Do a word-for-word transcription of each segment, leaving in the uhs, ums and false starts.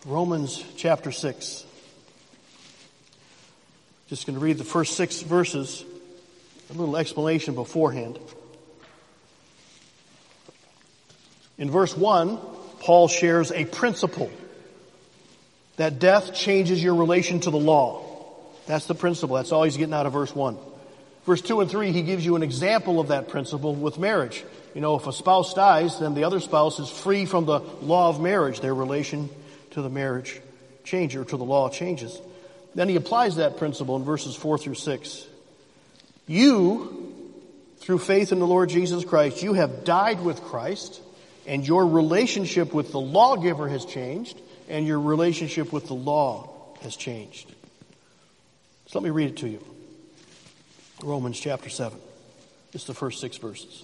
Romans chapter six. Just going to read the first six verses, a little explanation beforehand. In verse one, Paul shares a principle that death changes your relation to the law. That's the principle. That's all he's getting out of verse one. Verse two and three, he gives you an example of that principle with marriage. You know, if a spouse dies, then the other spouse is free from the law of marriage. Their relation to the marriage changes, or to the law changes. Then he applies that principle in verses four through six. You, through faith in the Lord Jesus Christ, you have died with Christ, and your relationship with the lawgiver has changed, and your relationship with the law has changed. So let me read it to you. Romans chapter seven. Just the first six verses.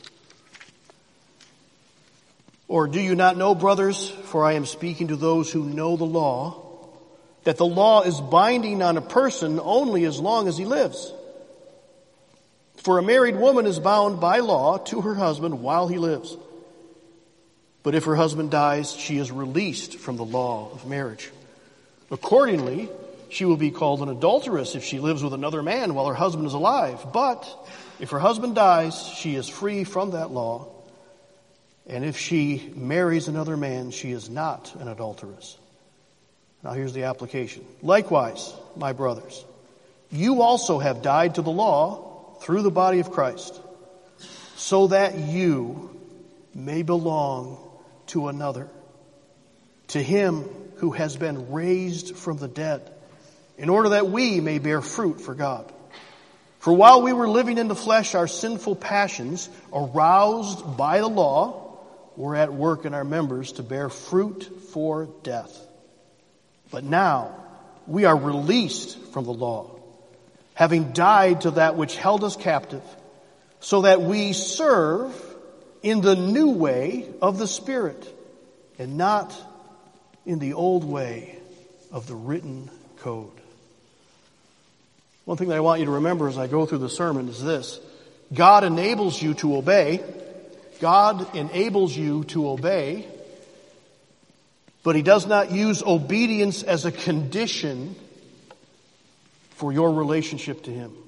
Or do you not know, brothers, for I am speaking to those who know the law, that the law is binding on a person only as long as he lives? For a married woman is bound by law to her husband while he lives. But if her husband dies, she is released from the law of marriage. Accordingly, she will be called an adulteress if she lives with another man while her husband is alive. But if her husband dies, she is free from that law. And if she marries another man, she is not an adulteress. Now here's the application. Likewise, my brothers, you also have died to the law through the body of Christ, so that you may belong to another, to him who has been raised from the dead, in order that we may bear fruit for God. For while we were living in the flesh, our sinful passions, aroused by the law, were at work in our members to bear fruit for death. But now we are released from the law, having died to that which held us captive, so that we serve in the new way of the Spirit, and not in the old way of the written code. One thing that I want you to remember as I go through the sermon is this. God enables you to obey. God enables you to obey, but he does not use obedience as a condition for your relationship to him.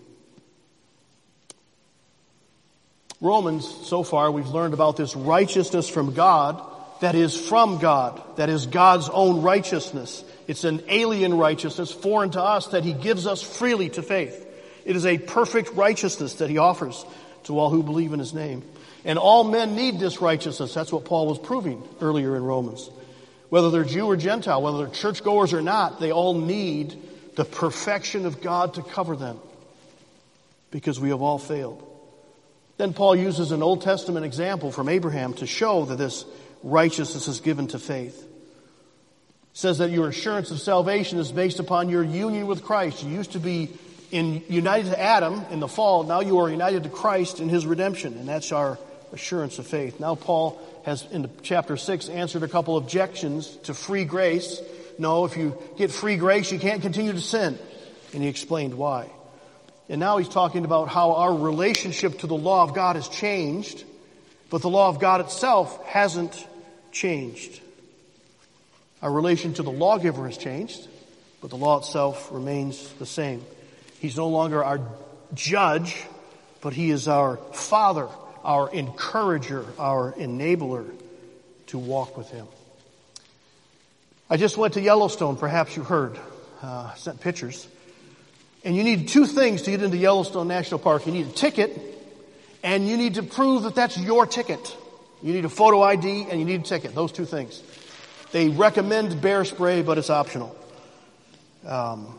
Romans, so far, we've learned about this righteousness from God that is from God, that is God's own righteousness. It's an alien righteousness, foreign to us, that he gives us freely to faith. It is a perfect righteousness that he offers to all who believe in his name. And all men need this righteousness. That's what Paul was proving earlier in Romans. Whether they're Jew or Gentile, whether they're churchgoers or not, they all need the perfection of God to cover them, because we have all failed. Then Paul uses an Old Testament example from Abraham to show that this righteousness is given to faith. It says that your assurance of salvation is based upon your union with Christ. You used to be in, united to Adam in the fall. Now you are united to Christ in his redemption. And that's our assurance of faith. Now Paul has, in chapter six, answered a couple of objections to free grace. No, if you get free grace, you can't continue to sin. And he explained why. And now he's talking about how our relationship to the law of God has changed, but the law of God itself hasn't changed. Our relation to the lawgiver has changed, but the law itself remains the same. He's no longer our judge, but he is our father, our encourager, our enabler to walk with him. I just went to Yellowstone, perhaps you heard, uh, sent pictures. And you need two things to get into Yellowstone National Park. You need a ticket, and you need to prove that that's your ticket. You need a photo I D, and you need a ticket. Those two things. They recommend bear spray, but it's optional. Um,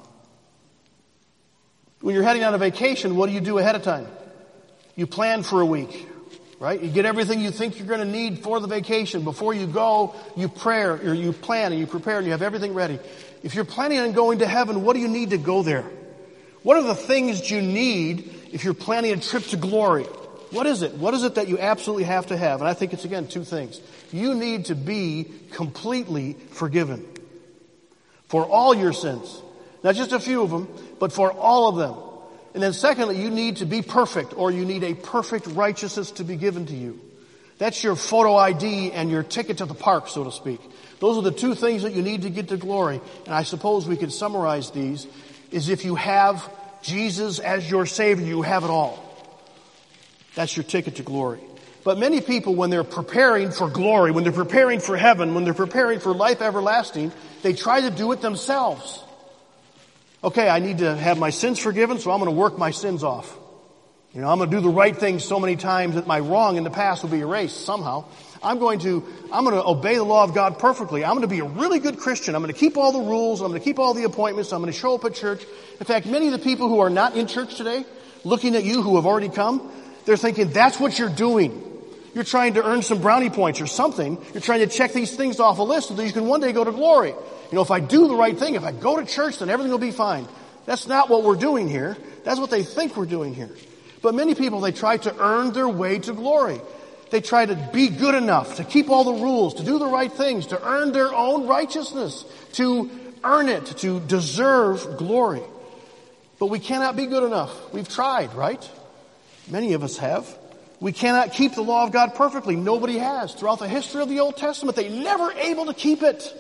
when you're heading on a vacation, what do you do ahead of time? You plan for a week, right? You get everything you think you're going to need for the vacation. Before you go, you pray, or you plan, and you prepare, and you have everything ready. If you're planning on going to heaven, what do you need to go there? What are the things you need if you're planning a trip to glory? What is it? What is it that you absolutely have to have? And I think it's, again, two things. You need to be completely forgiven for all your sins. Not just a few of them, but for all of them. And then secondly, you need to be perfect, or you need a perfect righteousness to be given to you. That's your photo I D and your ticket to the park, so to speak. Those are the two things that you need to get to glory. And I suppose we could summarize these is if you have Jesus as your Savior, you have it all. That's your ticket to glory. But many people, when they're preparing for glory, when they're preparing for heaven, when they're preparing for life everlasting, they try to do it themselves. Okay, I need to have my sins forgiven, so I'm going to work my sins off. You know, I'm going to do the right thing so many times that my wrong in the past will be erased somehow. I'm going to, I'm going to obey the law of God perfectly. I'm going to be a really good Christian. I'm going to keep all the rules. I'm going to keep all the appointments. I'm going to show up at church. In fact, many of the people who are not in church today, looking at you who have already come, they're thinking that's what you're doing. You're trying to earn some brownie points or something. You're trying to check these things off a list so that you can one day go to glory. You know, if I do the right thing, if I go to church, then everything will be fine. That's not what we're doing here. That's what they think we're doing here. But many people, they try to earn their way to glory. They try to be good enough, to keep all the rules, to do the right things, to earn their own righteousness, to earn it, to deserve glory. But we cannot be good enough. We've tried, right? Many of us have. We cannot keep the law of God perfectly. Nobody has. Throughout the history of the Old Testament, they never able to keep it.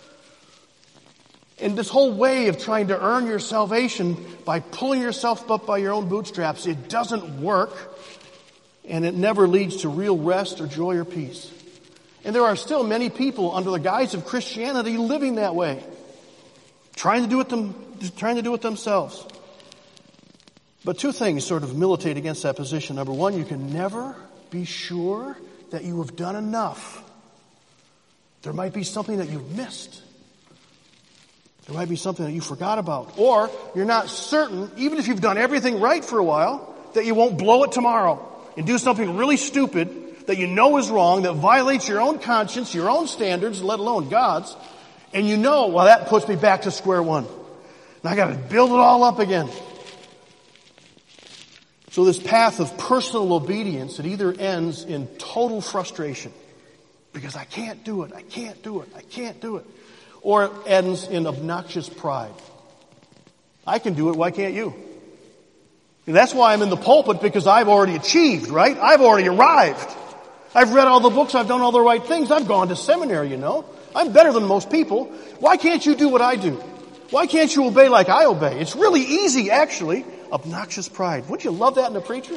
And this whole way of trying to earn your salvation by pulling yourself up by your own bootstraps, it doesn't work. And it never leads to real rest or joy or peace. And there are still many people under the guise of Christianity living that way. Trying to do it them, trying to do it themselves. But two things sort of militate against that position. Number one, you can never be sure that you have done enough. There might be something that you've missed. There might be something that you forgot about. Or you're not certain, even if you've done everything right for a while, that you won't blow it tomorrow and do something really stupid that you know is wrong, that violates your own conscience, your own standards, let alone God's. And you know, well, that puts me back to square one. And I got to build it all up again. So this path of personal obedience, it either ends in total frustration because I can't do it, I can't do it, I can't do it. Or it ends in obnoxious pride. I can do it, why can't you? And that's why I'm in the pulpit, because I've already achieved, right? I've already arrived. I've read all the books, I've done all the right things, I've gone to seminary, you know. I'm better than most people. Why can't you do what I do? Why can't you obey like I obey? It's really easy, actually. Obnoxious pride. Wouldn't you love that in a preacher?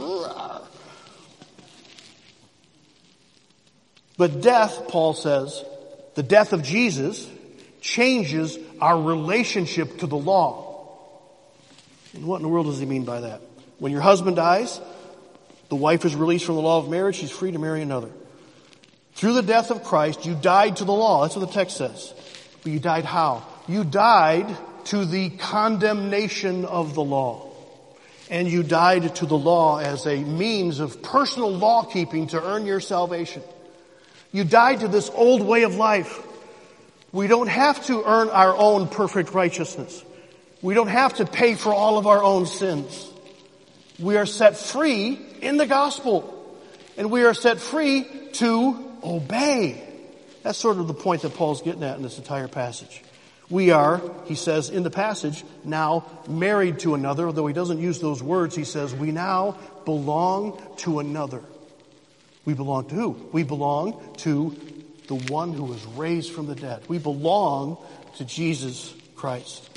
But death, Paul says, the death of Jesus changes our relationship to the law. And what in the world does he mean by that? When your husband dies, the wife is released from the law of marriage, she's free to marry another. Through the death of Christ, you died to the law. That's what the text says. But you died how? You died to the condemnation of the law. And you died to the law as a means of personal law keeping to earn your salvation. You died to this old way of life. We don't have to earn our own perfect righteousness. We don't have to pay for all of our own sins. We are set free in the gospel. And we are set free to obey. That's sort of the point that Paul's getting at in this entire passage. We are, he says in the passage, now married to another. Although he doesn't use those words, he says we now belong to another. We belong to who? We belong to the one who was raised from the dead. We belong to Jesus Christ.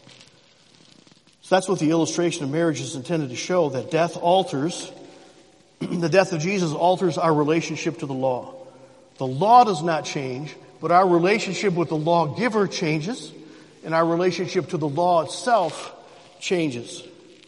So that's what the illustration of marriage is intended to show, that death alters, the death of Jesus alters our relationship to the law. The law does not change, but our relationship with the lawgiver changes, and our relationship to the law itself changes.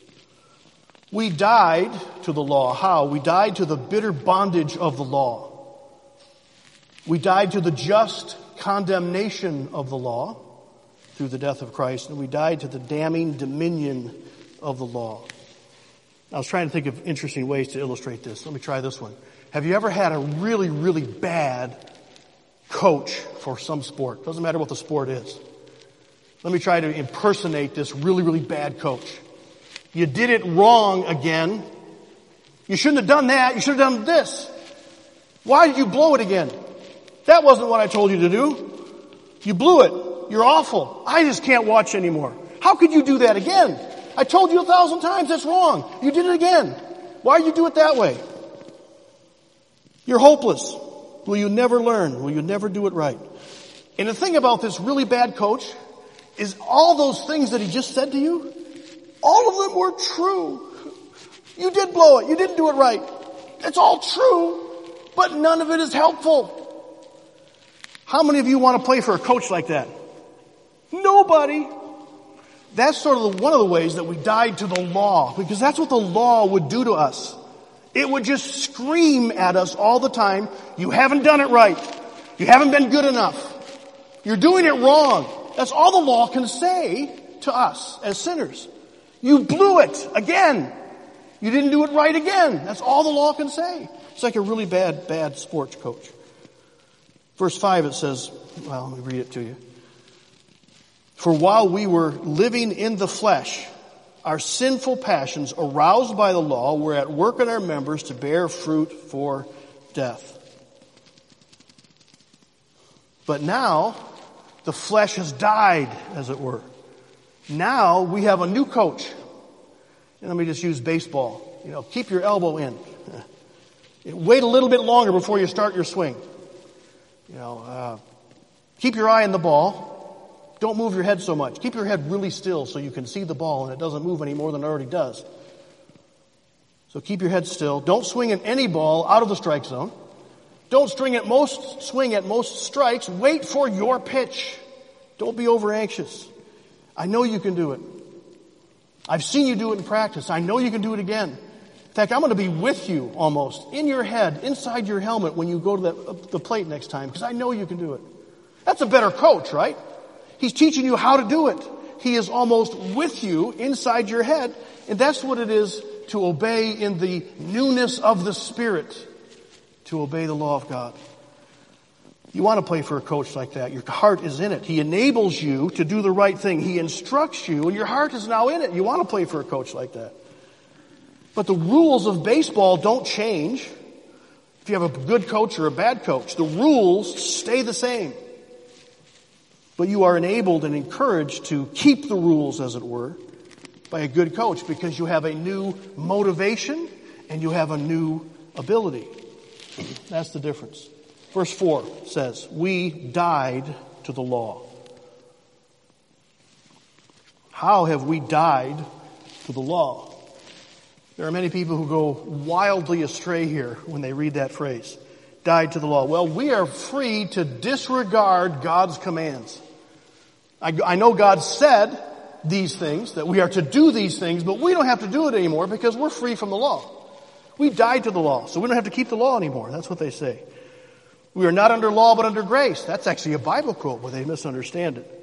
We died to the law. How? We died to the bitter bondage of the law. We died to the just condemnation of the law through the death of Christ, and we died to the damning dominion of the law. I was trying to think of interesting ways to illustrate this. Let me try this one. Have you ever had a really, really bad coach for some sport? Doesn't matter what the sport is. Let me try to impersonate this really, really bad coach. You did it wrong again. You shouldn't have done that. You should have done this. Why did you blow it again? That wasn't what I told you to do. You blew it. You're awful. I just can't watch anymore. How could you do that again? I told you a thousand times that's wrong. You did it again. Why did you do it that way? You're hopeless. Will you never learn? Will you never do it right? And the thing about this really bad coach is all those things that he just said to you, all of them were true. You did blow it. You didn't do it right. It's all true, but none of it is helpful. How many of you want to play for a coach like that? Nobody. That's sort of the, one of the ways that we died to the law, because that's what the law would do to us. It would just scream at us all the time, you haven't done it right. You haven't been good enough. You're doing it wrong. That's all the law can say to us as sinners. You blew it again. You didn't do it right again. That's all the law can say. It's like a really bad, bad sports coach. Verse five, it says, well, let me read it to you. For while we were living in the flesh, our sinful passions aroused by the law were at work in our members to bear fruit for death. But now, the flesh has died, as it were. Now we have a new coach. And let me just use baseball. You know, keep your elbow in. Wait a little bit longer before you start your swing. You know, uh, keep your eye on the ball. Don't move your head so much. Keep your head really still so you can see the ball and it doesn't move any more than it already does. So keep your head still. Don't swing at any ball out of the strike zone. Don't swing at most, swing at most strikes. Wait for your pitch. Don't be over anxious. I know you can do it. I've seen you do it in practice. I know you can do it again. In fact, I'm going to be with you almost in your head, inside your helmet when you go to the, the plate next time, because I know you can do it. That's a better coach, right? He's teaching you how to do it. He is almost with you inside your head, and that's what it is to obey in the newness of the Spirit, to obey the law of God. You want to play for a coach like that. Your heart is in it. He enables you to do the right thing. He instructs you, and your heart is now in it. You want to play for a coach like that. But the rules of baseball don't change. If you have a good coach or a bad coach, the rules stay the same. But you are enabled and encouraged to keep the rules, as it were, by a good coach, because you have a new motivation and you have a new ability. That's the difference. Verse four says, we died to the law. How have we died to the law? There are many people who go wildly astray here when they read that phrase. Died to the law. Well, we are free to disregard God's commands. I, I know God said these things, that we are to do these things, but we don't have to do it anymore because we're free from the law. We died to the law, so we don't have to keep the law anymore. That's what they say. We are not under law, but under grace. That's actually a Bible quote where they misunderstand it.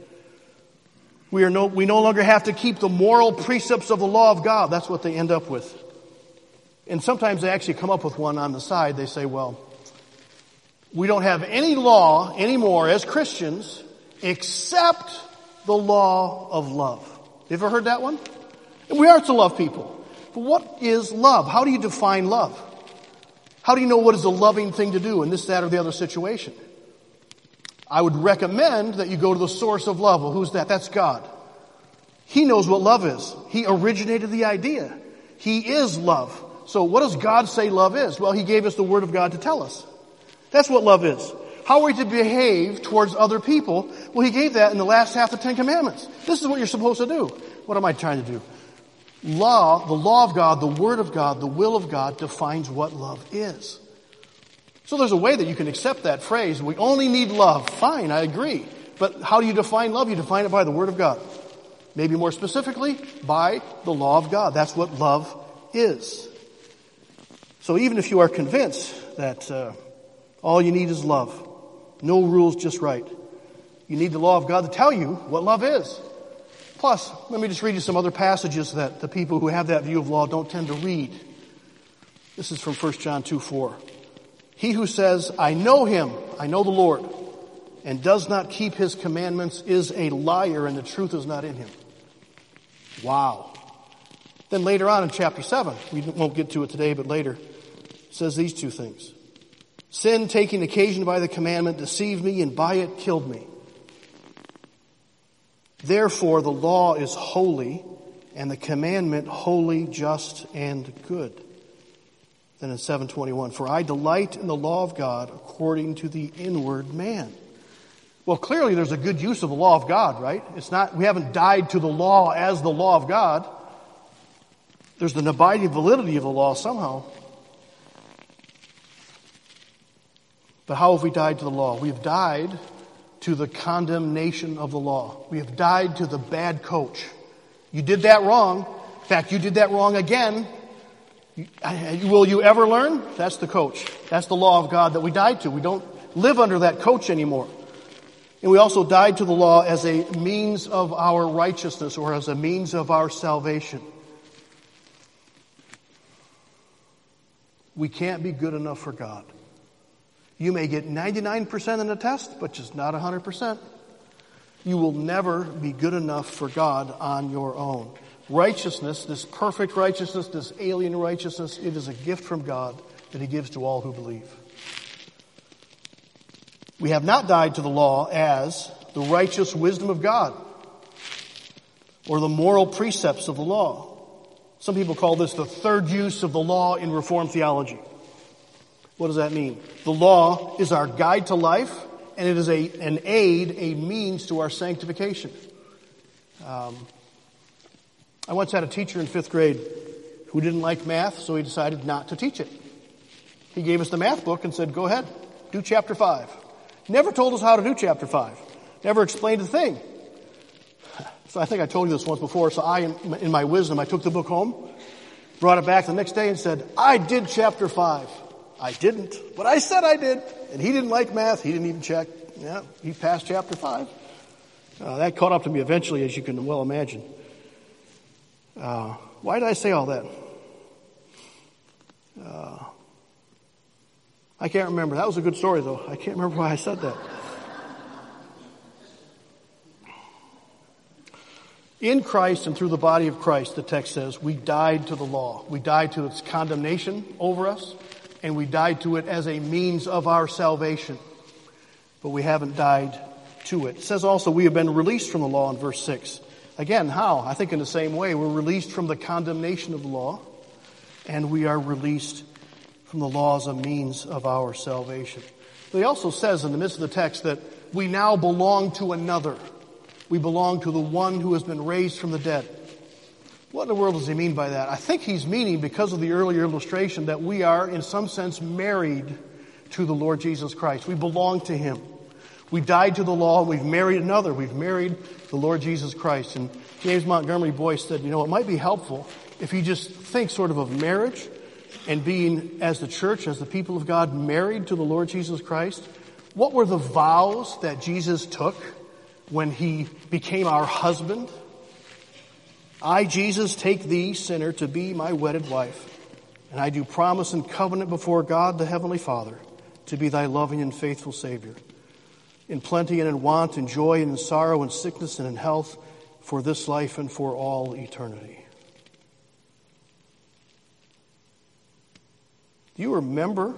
We are no, we no longer have to keep the moral precepts of the law of God. That's what they end up with. And sometimes they actually come up with one on the side. They say, well, we don't have any law anymore as Christians except the law of love. You ever heard that one? And we are to love people. But what is love? How do you define love? How do you know what is a loving thing to do in this, that, or the other situation? I would recommend that you go to the source of love. Well, who's that? That's God. He knows what love is. He originated the idea. He is love. So what does God say love is? Well, He gave us the Word of God to tell us. That's what love is. How are we to behave towards other people? Well, He gave that in the last half of the Ten Commandments. This is what you're supposed to do. What am I trying to do? Law, the law of God, the Word of God, the will of God defines what love is. So there's a way that you can accept that phrase. We only need love. Fine, I agree. But how do you define love? You define it by the Word of God. Maybe more specifically, by the law of God. That's what love is. So even if you are convinced that uh, all you need is love, no rules, just right, you need the law of God to tell you what love is. Plus, let me just read you some other passages that the people who have that view of law don't tend to read. This is from First John two four. He who says, I know Him, I know the Lord, and does not keep His commandments is a liar, and the truth is not in him. Wow. Then later on in chapter seven, we won't get to it today, but later, it says these two things. Sin, taking occasion by the commandment, deceived me, and by it killed me. Therefore, the law is holy, and the commandment holy, just, and good. Then in seven twenty-one, for I delight in the law of God according to the inward man. Well, clearly there's a good use of the law of God, right? It's not, we haven't died to the law as the law of God. There's an abiding validity of the law somehow. But how have we died to the law? We have died to the condemnation of the law. We have died to the bad coach. You did that wrong. In fact, you did that wrong again. Will you ever learn? That's the coach. That's the law of God that we died to. We don't live under that coach anymore. And we also died to the law as a means of our righteousness or as a means of our salvation. We can't be good enough for God. You may get ninety-nine percent in the test, but just not one hundred percent. You will never be good enough for God on your own. Righteousness, this perfect righteousness, this alien righteousness, it is a gift from God that He gives to all who believe. We have not died to the law as the righteous wisdom of God or the moral precepts of the law. Some people call this the third use of the law in Reformed theology. What does that mean? The law is our guide to life, and it is a, an aid, a means to our sanctification. Um, I once had a teacher in fifth grade who didn't like math, so he decided not to teach it. He gave us the math book and said, go ahead, do chapter five. Never told us how to do chapter five. Never explained a thing. So I think I told you this once before, so I, in my wisdom, I took the book home, brought it back the next day and said, I did chapter five. I didn't, but I said I did. And he didn't like math. He didn't even check. Yeah, he passed chapter five. Uh, that caught up to me eventually, as you can well imagine. Uh, why did I say all that? Uh, I can't remember. That was a good story, though. I can't remember why I said that. In Christ and through the body of Christ, the text says, we died to the law. We died to its condemnation over us, and we died to it as a means of our salvation. But we haven't died to it. It says also we have been released from the law in verse six. Again, how? I think in the same way. We're released from the condemnation of the law, and we are released from the law as a means of our salvation. But he also says in the midst of the text that we now belong to another. We belong to the one who has been raised from the dead. What in the world does he mean by that? I think he's meaning, because of the earlier illustration, that we are in some sense married to the Lord Jesus Christ. We belong to Him. We died to the law and we've married another. We've married the Lord Jesus Christ. And James Montgomery Boyce said, you know, it might be helpful if you just think sort of of marriage and being, as the church, as the people of God, married to the Lord Jesus Christ. What were the vows that Jesus took when He became our husband? I, Jesus, take thee, sinner, to be my wedded wife, and I do promise and covenant before God the Heavenly Father to be thy loving and faithful Savior, in plenty and in want, in joy and in sorrow, in sickness and in health, for this life and for all eternity. Do you remember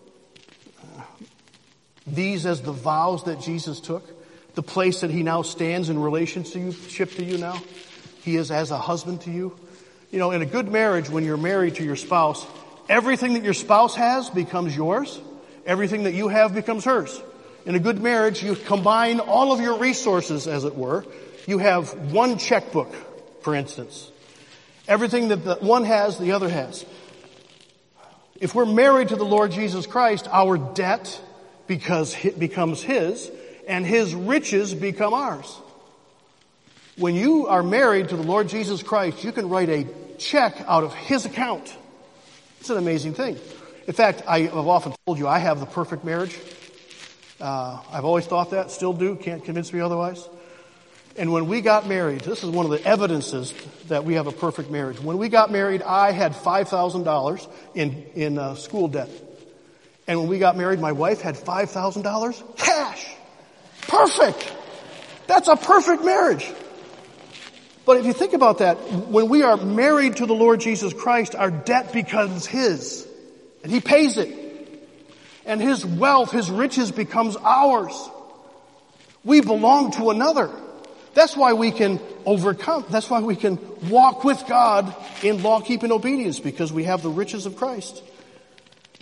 these as the vows that Jesus took? The place that He now stands in relationship to you now? He is as a husband to you. You know, in a good marriage, when you're married to your spouse, everything that your spouse has becomes yours. Everything that you have becomes hers. In a good marriage, you combine all of your resources, as it were. You have one checkbook, for instance. Everything that the one has, the other has. If we're married to the Lord Jesus Christ, our debt because it becomes His, and His riches become ours. When you are married to the Lord Jesus Christ, you can write a check out of His account. It's an amazing thing. In fact, I have often told you I have the perfect marriage. Uh, I've always thought that, still do, can't convince me otherwise. And when we got married, this is one of the evidences that we have a perfect marriage. When we got married, I had five thousand dollars in, in uh, school debt. And when we got married, my wife had five thousand dollars cash. Perfect! That's a perfect marriage. But if you think about that, when we are married to the Lord Jesus Christ, our debt becomes His. And He pays it. And His wealth, His riches becomes ours. We belong to another. That's why we can overcome. That's why we can walk with God in law-keeping obedience, because we have the riches of Christ.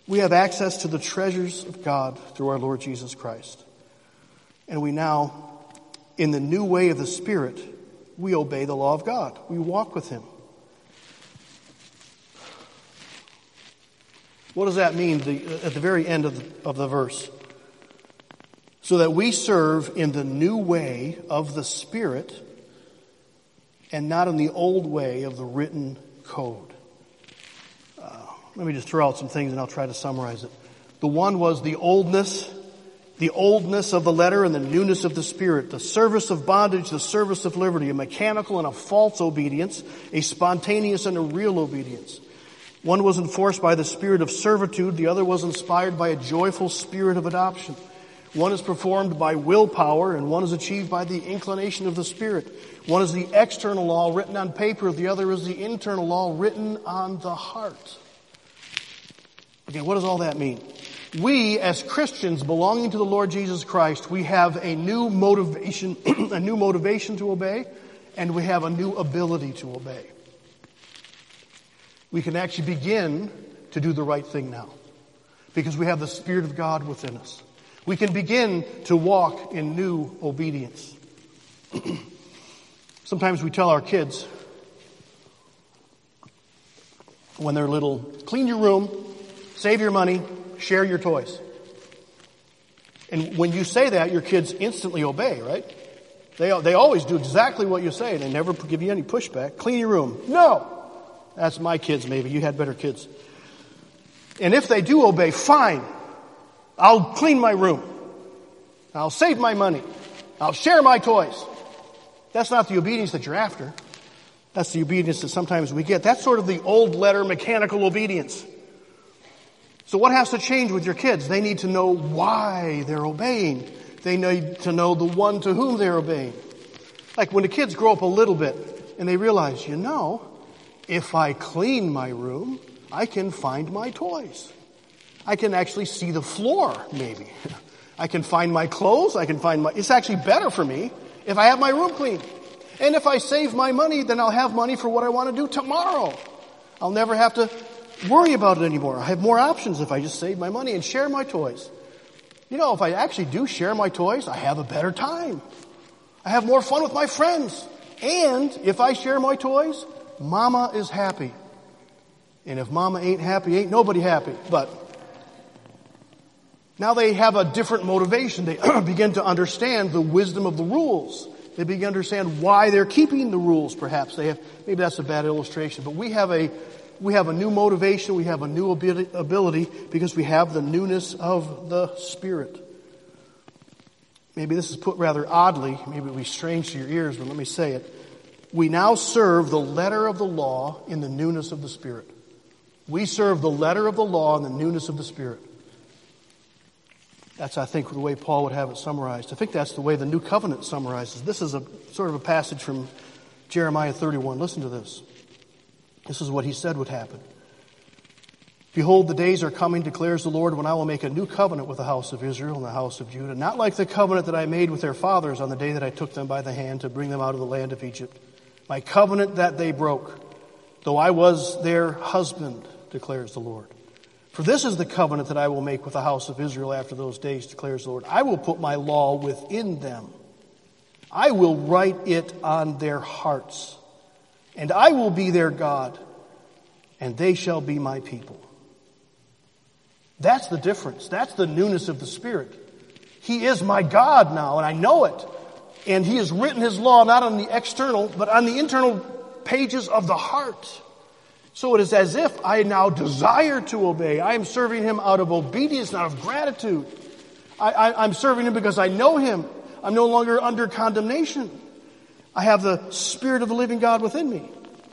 We have access to the treasures of God through our Lord Jesus Christ. And we now, in the new way of the Spirit, we obey the law of God. We walk with Him. What does that mean the, at the very end of the, of the verse? So that we serve in the new way of the Spirit and not in the old way of the written code. Uh, let me just throw out some things and I'll try to summarize it. The one was the oldness, the oldness of the letter and the newness of the Spirit, the service of bondage, the service of liberty, a mechanical and a false obedience, a spontaneous and a real obedience. One was enforced by the spirit of servitude, the other was inspired by a joyful spirit of adoption. One is performed by willpower, and one is achieved by the inclination of the Spirit. One is the external law written on paper, the other is the internal law written on the heart. Okay, what does all that mean? We, as Christians belonging to the Lord Jesus Christ, we have a new motivation, a new motivation to obey, and we have a new ability to obey. We can actually begin to do the right thing now because we have the Spirit of God within us. We can begin to walk in new obedience. Sometimes we tell our kids when they're little, clean your room, save your money, share your toys. And when you say that, your kids instantly obey, right? They, they always do exactly what you say. They never give you any pushback. Clean your room. No! That's my kids, maybe. You had better kids. And if they do obey, fine. I'll clean my room. I'll save my money. I'll share my toys. That's not the obedience that you're after. That's the obedience that sometimes we get. That's sort of the old letter mechanical obedience. So what has to change with your kids? They need to know why they're obeying. They need to know the one to whom they're obeying. Like when the kids grow up a little bit and they realize, you know, if I clean my room, I can find my toys. I can actually see the floor, maybe. I can find my clothes. I can find my... It's actually better for me if I have my room clean. And if I save my money, then I'll have money for what I want to do tomorrow. I'll never have to worry about it anymore. I have more options if I just save my money and share my toys. You know, if I actually do share my toys, I have a better time. I have more fun with my friends. And if I share my toys, Mama is happy. And if Mama ain't happy, ain't nobody happy. But now they have a different motivation. They begin to understand the wisdom of the rules. They begin to understand why they're keeping the rules, perhaps. They have, maybe that's a bad illustration, but we have a, we have a new motivation, we have a new ability because we have the newness of the Spirit. Maybe this is put rather oddly, maybe it'll be strange to your ears, but let me say it. We now serve the letter of the law in the newness of the Spirit. We serve the letter of the law in the newness of the Spirit. That's, I think, the way Paul would have it summarized. I think that's the way the New Covenant summarizes. This is a sort of a passage from Jeremiah thirty-one. Listen to this. This is what he said would happen. Behold, the days are coming, declares the Lord, when I will make a new covenant with the house of Israel and the house of Judah, not like the covenant that I made with their fathers on the day that I took them by the hand to bring them out of the land of Egypt. My covenant that they broke, though I was their husband, declares the Lord. For this is the covenant that I will make with the house of Israel after those days, declares the Lord. I will put my law within them. I will write it on their hearts. And I will be their God, and they shall be my people. That's the difference. That's the newness of the Spirit. He is my God now, and I know it. And He has written His law not on the external, but on the internal pages of the heart. So it is as if I now desire to obey. I am serving Him out of obedience, not of gratitude. I, I, I'm serving Him because I know Him. I'm no longer under condemnation. I have the Spirit of the living God within me.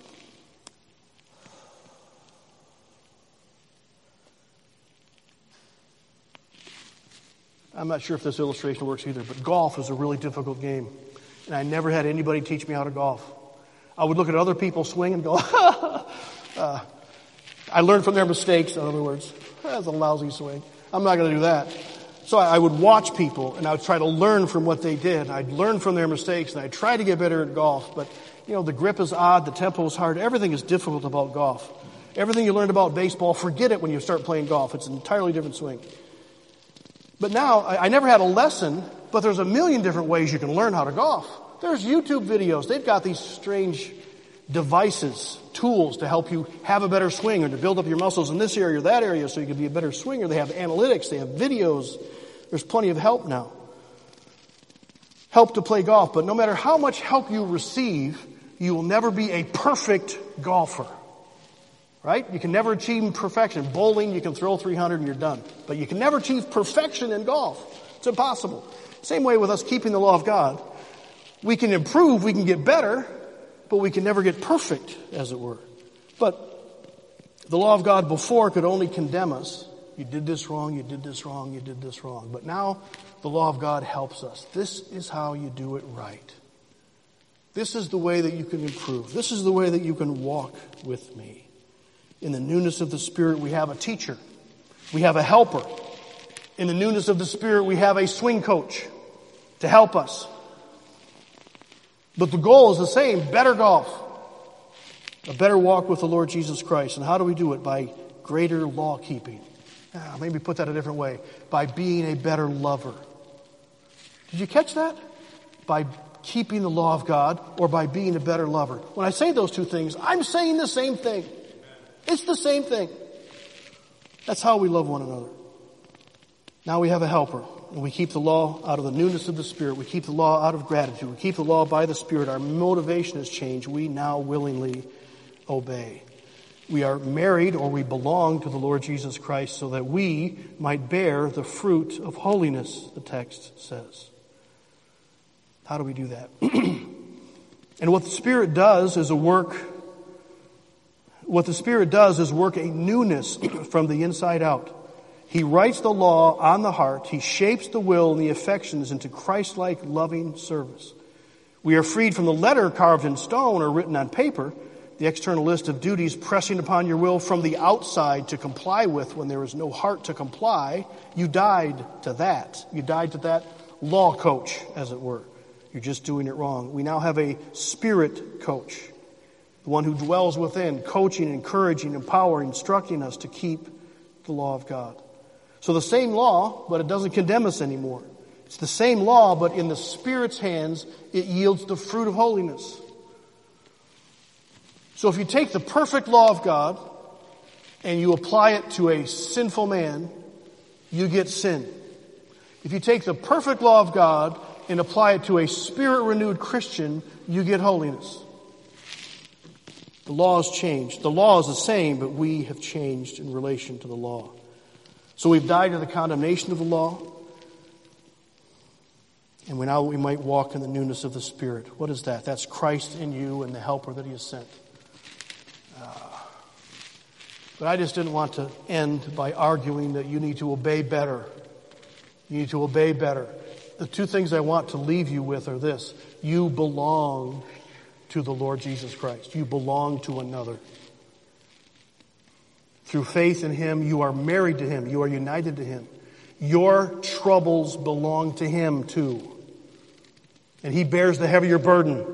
I'm not sure if this illustration works either, but golf is a really difficult game. And I never had anybody teach me how to golf. I would look at other people swing and go, uh, I learned from their mistakes, in other words. That's a lousy swing. I'm not going to do that. So I would watch people and I would try to learn from what they did. I'd learn from their mistakes and I'd try to get better at golf. But, you know, the grip is odd, the tempo is hard, everything is difficult about golf. Everything you learned about baseball, forget it when you start playing golf. It's an entirely different swing. But now, I, I never had a lesson, but there's a million different ways you can learn how to golf. There's YouTube videos. They've got these strange devices, tools to help you have a better swing or to build up your muscles in this area or that area so you can be a better swinger. They have analytics. They have videos. There's plenty of help now. Help to play golf. But no matter how much help you receive, you will never be a perfect golfer. Right? You can never achieve perfection. Bowling, you can throw three hundred and you're done. But you can never achieve perfection in golf. It's impossible. Same way with us keeping the law of God. We can improve, we can get better, but we can never get perfect, as it were. But the law of God before could only condemn us. You did this wrong, you did this wrong, you did this wrong. But now the law of God helps us. This is how you do it right. This is the way that you can improve. This is the way that you can walk with me. In the newness of the Spirit, we have a teacher. We have a helper. In the newness of the Spirit, we have a swing coach to help us. But the goal is the same, better golf. A better walk with the Lord Jesus Christ. And how do we do it? By greater law keeping. Ah, maybe put that a different way. By being a better lover. Did you catch that? By keeping the law of God or by being a better lover. When I say those two things, I'm saying the same thing. It's the same thing. That's how we love one another. Now we have a helper, and we keep the law out of the newness of the Spirit. We keep the law out of gratitude. We keep the law by the Spirit. Our motivation has changed. We now willingly obey. We are married, or we belong to the Lord Jesus Christ so that we might bear the fruit of holiness, the text says. How do we do that? And what the Spirit does is a work What the Spirit does is work a newness from the inside out. He writes the law on the heart. He shapes the will and the affections into Christ-like loving service. We are freed from the letter carved in stone or written on paper, the external list of duties pressing upon your will from the outside to comply with when there is no heart to comply. You died to that. You died to that law coach, as it were. You're just doing it wrong. We now have a Spirit coach. The one who dwells within, coaching, encouraging, empowering, instructing us to keep the law of God. So the same law, but it doesn't condemn us anymore. It's the same law, but in the Spirit's hands, it yields the fruit of holiness. So if you take the perfect law of God and you apply it to a sinful man, you get sin. If you take the perfect law of God and apply it to a Spirit-renewed Christian, you get holiness. The law has changed. The law is the same, but we have changed in relation to the law. So we've died to the condemnation of the law, and we now we might walk in the newness of the Spirit. What is that? That's Christ in you and the helper that He has sent. Uh, but I just didn't want to end by arguing that you need to obey better. You need to obey better. The two things I want to leave you with are this. You belong to the Lord Jesus Christ. You belong to another. Through faith in Him, you are married to Him. You are united to Him. Your troubles belong to Him too. And He bears the heavier burden.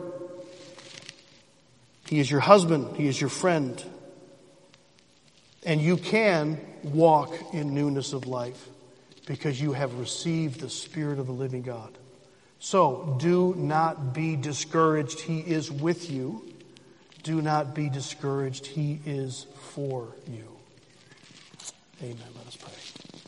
He is your husband. He is your friend. And you can walk in newness of life because you have received the Spirit of the living God. So, do not be discouraged. He is with you. Do not be discouraged. He is for you. Amen. Let us pray.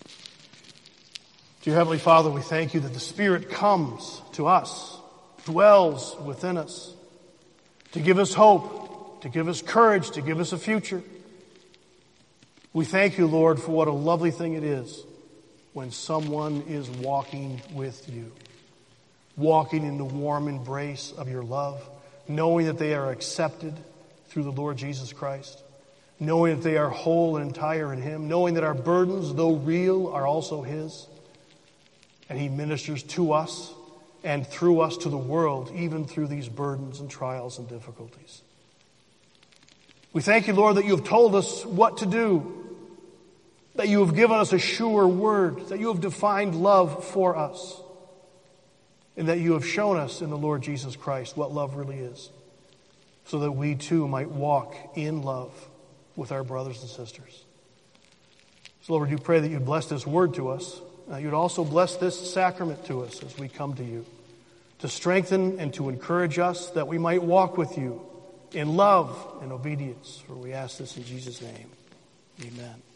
Dear Heavenly Father, we thank you that the Spirit comes to us, dwells within us, to give us hope, to give us courage, to give us a future. We thank you, Lord, for what a lovely thing it is when someone is walking with you. Walking in the warm embrace of your love, knowing that they are accepted through the Lord Jesus Christ, knowing that they are whole and entire in Him, knowing that our burdens, though real, are also His, and He ministers to us and through us to the world, even through these burdens and trials and difficulties. We thank you, Lord, that you have told us what to do, that you have given us a sure word, that you have defined love for us, and that you have shown us in the Lord Jesus Christ what love really is, so that we too might walk in love with our brothers and sisters. So Lord, we do pray that you'd bless this word to us. Uh, you'd also bless this sacrament to us as we come to you, to strengthen and to encourage us that we might walk with you in love and obedience. For we ask this in Jesus' name. Amen.